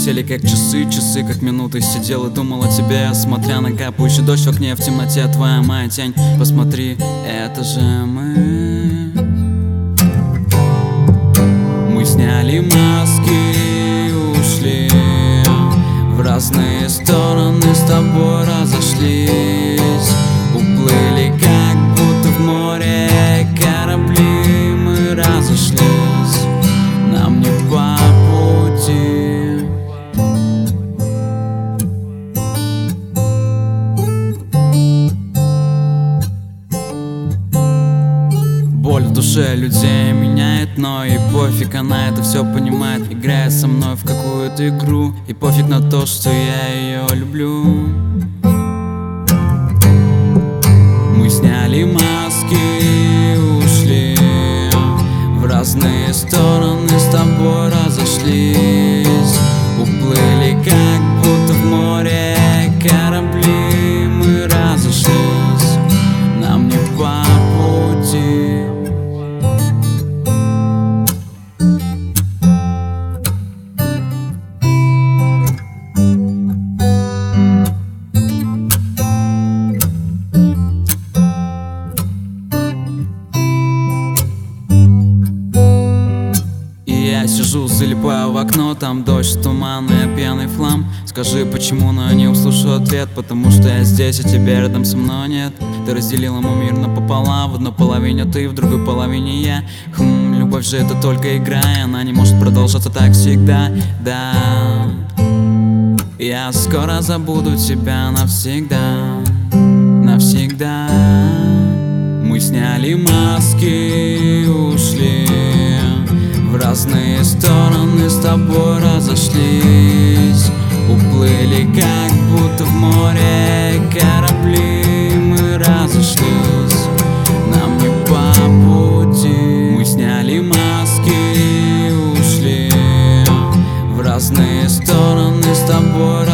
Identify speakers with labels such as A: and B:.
A: летели как часы, часы как минуты. Сидел и думал о тебе, смотря на капающий дождь в окне. В темноте твоя моя тень. Посмотри, это же мы. Мы сняли маски и ушли в разные стороны, с тобой разошлись. Уплыли как будто в море корабли. Мы разошлись, нам не по пути. Боль в душе людей меняет, но и пофиг, она это все понимает. Играет со мной в какую-то игру, и пофиг на то, что я ее люблю. Мы сняли маски и ушли в разные стороны, с тобой разошлись. Уплыли как будто в море корабли. Мы разошлись, нам не по пути. Я сижу, залипаю в окно, там дождь, туман и пьяный флам. Скажи, почему, но я не услышу ответ. Потому что я здесь, а тебя рядом со мной нет. Ты разделила мой мир напополам. В одной половине ты, в другой половине я. Любовь же это только игра, и она не может продолжаться так всегда. Да, я скоро забуду тебя навсегда. Навсегда. Мы сняли маски и ушли в разные стороны, с тобой разошлись. Уплыли как будто в море корабли. Мы разошлись, нам не по пути. Мы сняли маски и ушли в разные стороны, с тобой